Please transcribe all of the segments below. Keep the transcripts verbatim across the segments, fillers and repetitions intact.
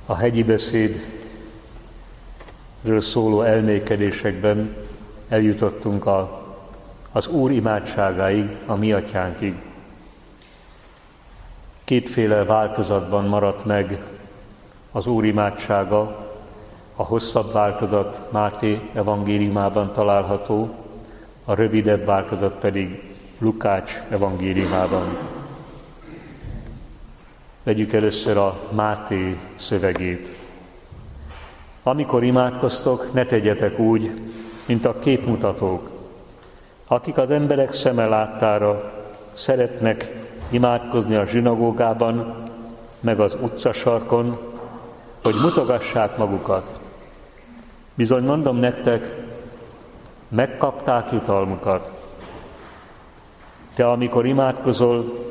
a hegyi beszédről szóló elmékedésekben eljutottunk a, az Úr imádságáig, a Mi Atyánkig. Kétféle változatban maradt meg az Úr imádsága, a hosszabb változat Máté evangéliumában található, a rövidebb változat pedig Lukács evangéliumában. Vegyük először a Máté szövegét. Amikor imádkoztok, ne tegyetek úgy, mint a képmutatók, akik az emberek szeme láttára szeretnek imádkozni a zsinagógában, meg az utcasarkon, hogy mutogassák magukat. Bizony mondom nektek, megkapták jutalmukat. Te, amikor imádkozol,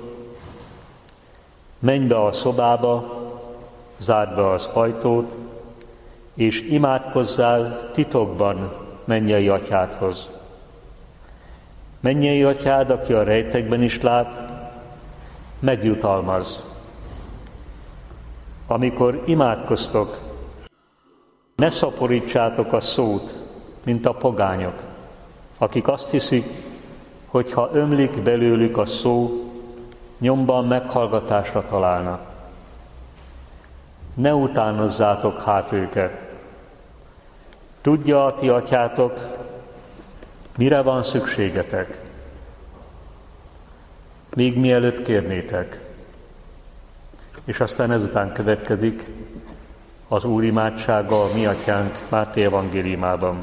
menj be a szobába, zárd be az ajtót, és imádkozzál titokban mennyei atyádhoz. Mennyei atyád, aki a rejtekben is lát, megjutalmaz. Amikor imádkoztok, ne szaporítsátok a szót, mint a pogányok, akik azt hiszik, hogy ha ömlik belőlük a szó, nyomban meghallgatásra találnak. Ne utánozzátok hát őket. Tudja a ti atyátok, mire van szükségetek, még mielőtt kérnétek. És aztán ezután következik az Úr imádsága a Mi Atyánk Máté evangéliumában.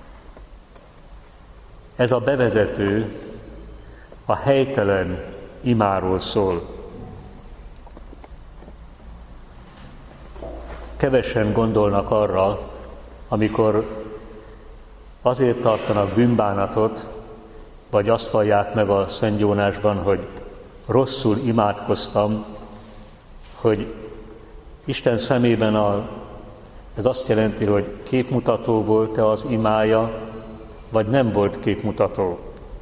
Ez a bevezető a helytelen imáról szól. Kevesen gondolnak arra, amikor azért tartanak bűnbánatot, vagy azt vallják meg a Szent Jónásban, hogy rosszul imádkoztam, hogy Isten szemében a, ez azt jelenti, hogy képmutató volt-e az imája, vagy nem volt képmutató.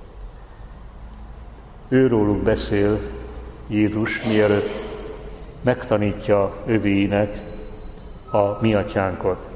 Őróluk beszél Jézus, mielőtt megtanítja övéinek a Mi Atyánkot.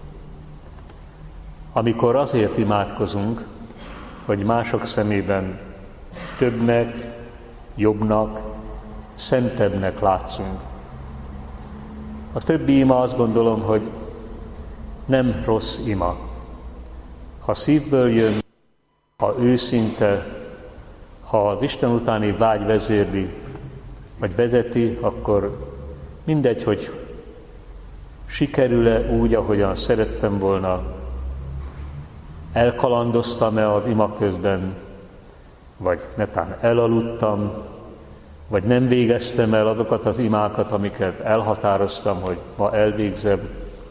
Amikor azért imádkozunk, hogy mások szemében többnek, jobbnak, szentebbnek látszunk. A többi ima azt gondolom, hogy nem rossz ima. Ha szívből jön, ha őszinte, ha az Isten utáni vágy vezérli, vagy vezeti, akkor mindegy, hogy sikerül-e úgy, ahogyan szerettem volna, elkalandoztam-e az ima közben, vagy netán elaludtam, vagy nem végeztem el azokat az imákat, amiket elhatároztam, hogy ma elvégzem.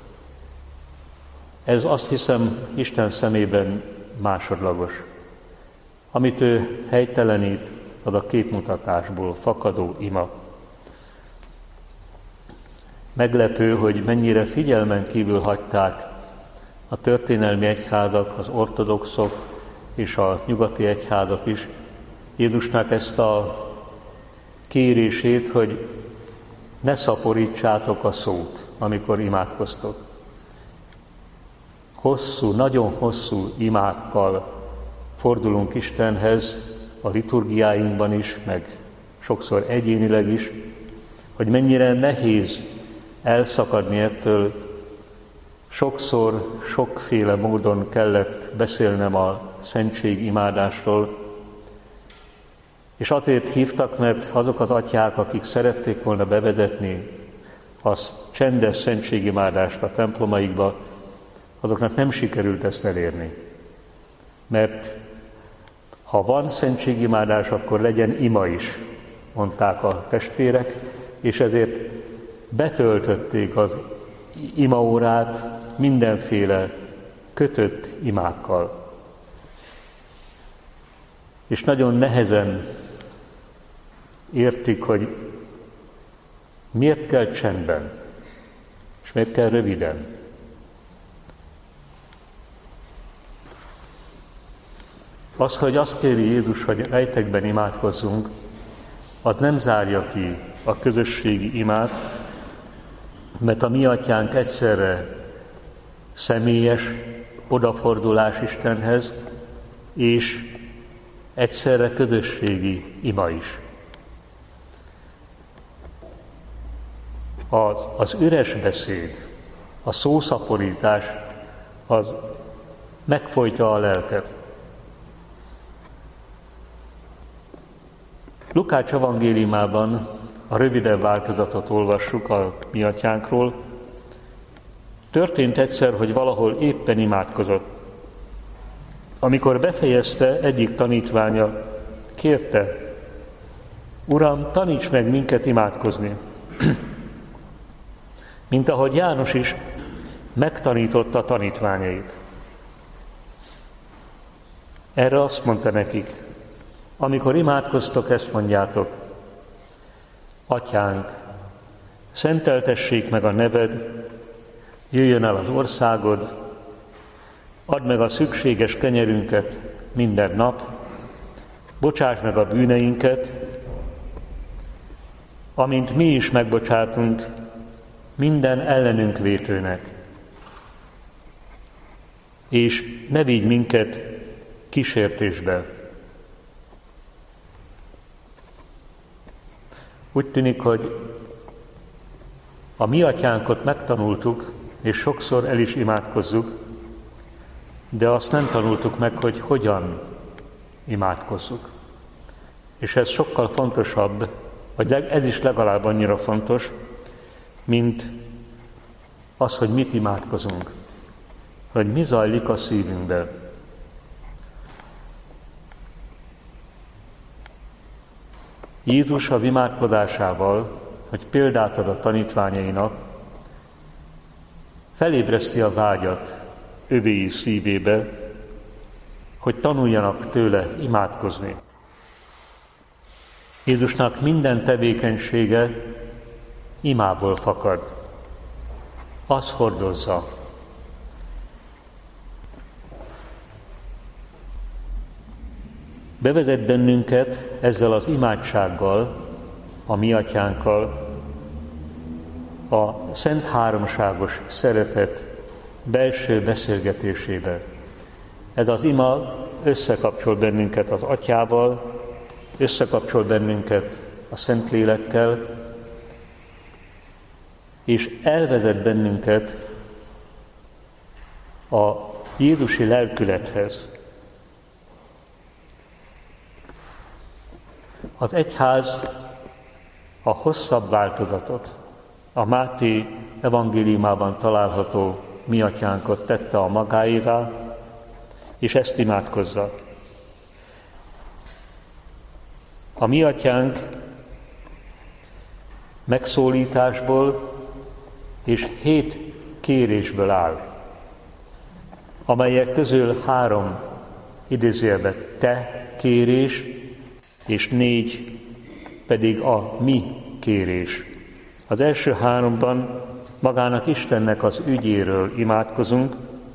Ez azt hiszem Isten szemében másodlagos. Amit ő helytelenít, az a képmutatásból fakadó ima. Meglepő, hogy mennyire figyelmen kívül hagyták a történelmi egyházak, az ortodoxok és a nyugati egyházak is Jézusnak ezt a kérését, hogy ne szaporítsátok a szót, amikor imádkoztok. Hosszú, nagyon hosszú imákkal fordulunk Istenhez a liturgiáinkban is, meg sokszor egyénileg is, hogy mennyire nehéz elszakadni ettől. Sokszor, sokféle módon kellett beszélnem a szentség imádásról, és azért hívtak, mert azok az atyák, akik szerették volna bevezetni az csendes szentségimádást a templomaikba, azoknak nem sikerült ezt elérni. Mert ha van szentségimádás, akkor legyen ima is, mondták a testvérek, és ezért betöltötték az imaórát mindenféle kötött imákkal. És nagyon nehezen értik, hogy miért kell csendben, és miért kell röviden. Az, hogy azt kéri Jézus, hogy rejtekben imádkozzunk, az nem zárja ki a közösségi imát, mert a mi atyánk egyszerre személyes odafordulás Istenhez, és egyszerre közösségi ima is. Az, az üres beszéd, a szószaporítás, az megfojtja a lelket. Lukács evangéliumában a rövidebb változatot olvassuk a mi atyánkról. Történt egyszer, hogy valahol éppen imádkozott. Amikor befejezte, egyik tanítványa kérte: Uram, taníts meg minket imádkozni, mint ahogy János is megtanította tanítványait. Erre azt mondta nekik: amikor imádkoztok, ezt mondjátok: Atyánk, szenteltessék meg a neved, jöjjön el az országod, add meg a szükséges kenyerünket minden nap, bocsáss meg a bűneinket, amint mi is megbocsátunk minden ellenünk vétőnek. És ne vigy minket kísértésbe. Úgy tűnik, hogy a mi atyánkot megtanultuk, és sokszor el is imádkozzuk, de azt nem tanultuk meg, hogy hogyan imádkozzuk. És ez sokkal fontosabb, vagy ez is legalább annyira fontos, mint az, hogy mit imádkozunk, hogy mi zajlik a szívünkben. Jézus a imádkozásával, hogy példát ad a tanítványainak, felébreszti a vágyat övéi szívébe, hogy tanuljanak tőle imádkozni. Jézusnak minden tevékenysége imából fakad. Az hordozza. Bevezet bennünket ezzel az imádsággal, a mi atyánkkal, a Szent Háromságos szeretet belső beszélgetésébe. Ez az ima összekapcsol bennünket az Atyával, összekapcsol bennünket a Szentlélekkel, és elvezet bennünket a jézusi lelkülethez. Az egyház a hosszabb változatot, a Máté evangéliumában található mi atyánkot tette a magáévá, és ezt imádkozza. A mi atyánk megszólításból és hét kérésből áll, amelyek közül három idézőjelben te kérés, és négy pedig a mi kérés. Az első háromban magának Istennek az ügyéről imádkozunk,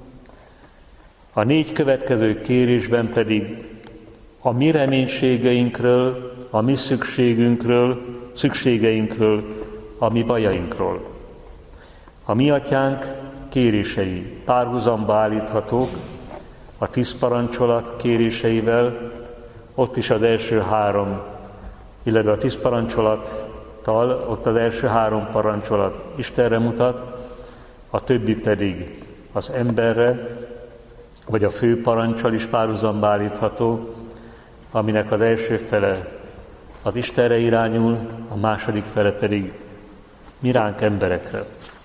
a négy következő kérésben pedig a mi reménységeinkről, a mi szükségünkről, szükségeinkről, a mi bajainkról. A mi atyánk kérései párhuzamba állíthatók a tíz parancsolat kéréseivel, ott is az első három, illetve a tíz parancsolattal, ott az első három parancsolat Istenre mutat, a többi pedig az emberre, vagy a fő parancsal is párhuzamba állítható, aminek az első fele az Istenre irányul, a második fele pedig mi ránk emberekre.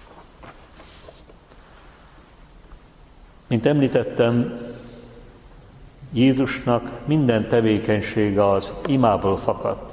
Mint említettem, Jézusnak minden tevékenysége az imából fakadt.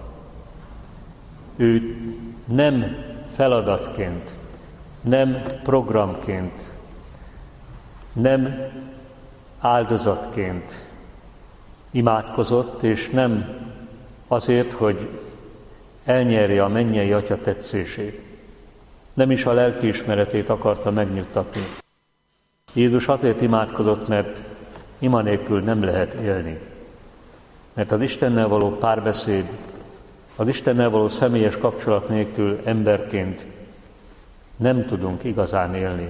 Ő nem feladatként, nem programként, nem áldozatként imádkozott, és nem azért, hogy elnyerje a mennyei Atya tetszését. Nem is a lelkiismeretét akarta megnyugtatni. Jézus azért imádkozott, mert ima nélkül nem lehet élni. Mert az Istennel való párbeszéd, az Istennel való személyes kapcsolat nélkül emberként nem tudunk igazán élni.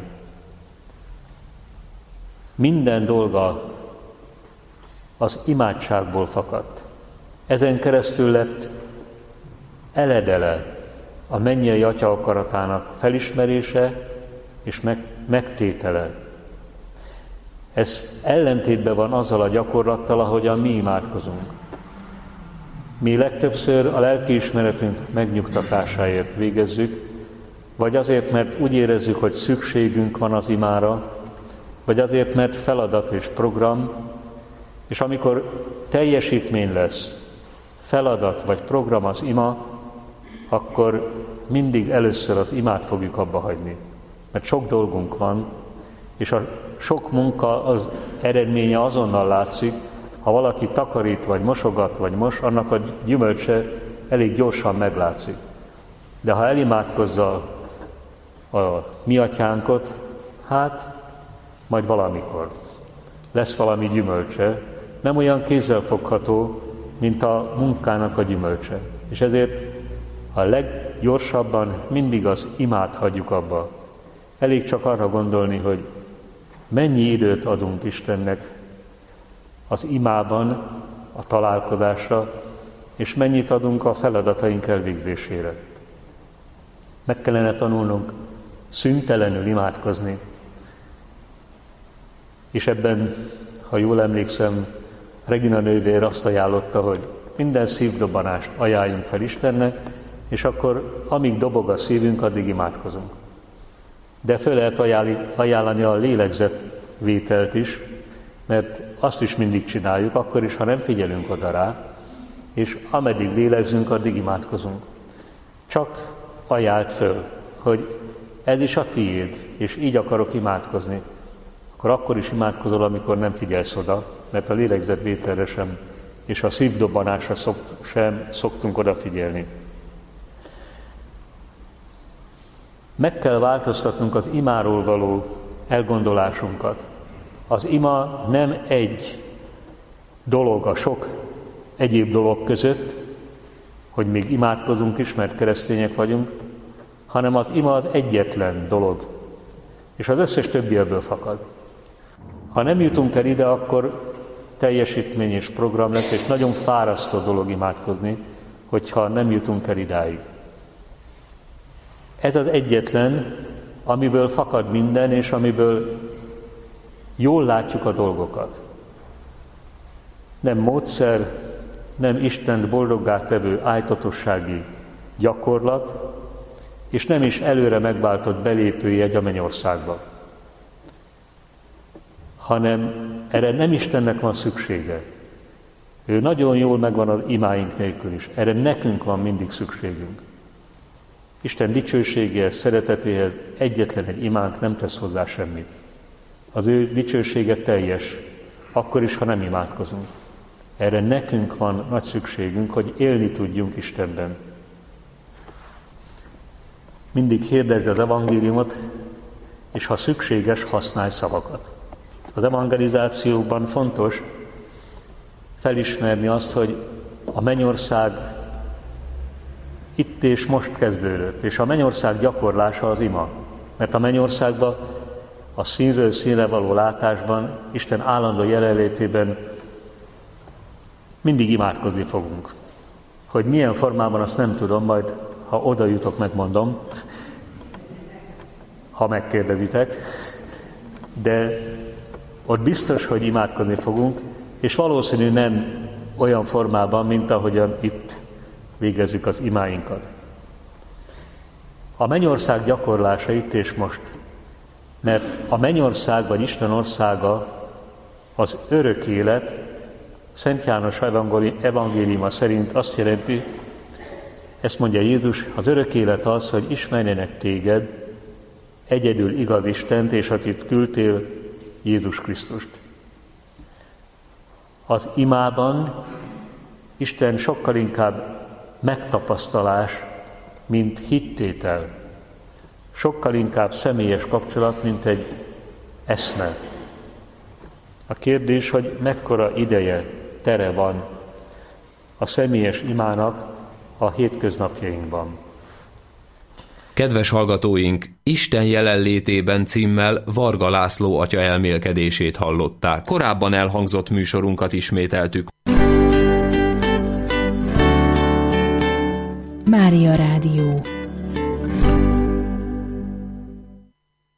Minden dolga az imádságból fakadt. Ezen keresztül lett eledele a mennyei Atya akaratának felismerése és meg, megtétele. Ez ellentétben van azzal a gyakorlattal, ahogyan mi imádkozunk. Mi legtöbbször a lelkiismeretünk megnyugtatásáért végezzük, vagy azért, mert úgy érezzük, hogy szükségünk van az imára, vagy azért, mert feladat és program, és amikor teljesítmény lesz, feladat vagy program az ima, akkor mindig először az imát fogjuk abba hagyni. Mert sok dolgunk van, és a sok munka az eredménye azonnal látszik, ha valaki takarít, vagy mosogat, vagy mos, annak a gyümölcse elég gyorsan meglátszik. De ha elimádkozza a mi atyánkot, hát majd valamikor lesz valami gyümölcse, nem olyan kézzelfogható, mint a munkának a gyümölcse. És ezért a leggyorsabban mindig az imát hagyjuk abba. Elég csak arra gondolni, hogy mennyi időt adunk Istennek az imában, a találkozásra, és mennyit adunk a feladataink elvégzésére. Meg kellene tanulnunk szüntelenül imádkozni, és ebben, ha jól emlékszem, Regina nővér azt ajánlotta, hogy minden szívdobbanást ajánljunk fel Istennek, és akkor amíg dobog a szívünk, addig imádkozunk. De föl lehet ajánlani a lélegzetvételt is, mert azt is mindig csináljuk, akkor is, ha nem figyelünk oda rá, és ameddig lélegzünk, addig imádkozunk. Csak ajánlt föl, hogy ez is a tiéd, és így akarok imádkozni. Akkor akkor is imádkozol, amikor nem figyelsz oda, mert a lélegzetvételre sem, és a szívdobbanásra szokt, sem szoktunk odafigyelni. Meg kell változtatnunk az imáról való elgondolásunkat. Az ima nem egy dolog a sok egyéb dolog között, hogy még imádkozunk is, mert keresztények vagyunk, hanem az ima az egyetlen dolog, és az összes többi ebből fakad. Ha nem jutunk el ide, akkor teljesítmény és program lesz, és nagyon fárasztó dolog imádkozni, hogyha nem jutunk el idáig. Ez az egyetlen, amiből fakad minden, és amiből jól látjuk a dolgokat. Nem módszer, nem Istent boldoggá tevő ájtatossági gyakorlat, és nem is előre megváltott belépőjegy a mennyországba. Hanem erre nem Istennek van szüksége. Ő nagyon jól megvan az imáink nélkül is. Erre nekünk van mindig szükségünk. Isten dicsőségéhez, szeretetéhez egyetlen egy imánk nem tesz hozzá semmit. Az ő dicsősége teljes, akkor is, ha nem imádkozunk. Erre nekünk van nagy szükségünk, hogy élni tudjunk Istenben. Mindig hirdesd az evangéliumot, és ha szükséges, használj szavakat. Az evangelizációban fontos felismerni azt, hogy a mennyország itt és most kezdődött, és a mennyország gyakorlása az ima. Mert a mennyországban, a színről színre való látásban, Isten állandó jelenlétében mindig imádkozni fogunk. Hogy milyen formában, azt nem tudom, majd ha oda jutok, megmondom, ha megkérdezitek, de ott biztos, hogy imádkozni fogunk, és valószínű nem olyan formában, mint ahogyan itt végezzük az imáinkat. A mennyország gyakorlása itt és most, mert a mennyország vagy Isten országa az örök élet, Szent János evangéliuma szerint azt jelenti, ezt mondja Jézus, az örök élet az, hogy ismerjenek téged, egyedül igaz Istent, és akit küldtél, Jézus Krisztust. Az imában Isten sokkal inkább megtapasztalás, mint hittétel. Sokkal inkább személyes kapcsolat, mint egy eszme. A kérdés, hogy mekkora ideje, tere van a személyes imának a hétköznapjainkban. Kedves hallgatóink, Isten jelenlétében címmel Varga László atya elmélkedését hallották. Korábban elhangzott műsorunkat ismételtük. Mária Rádió.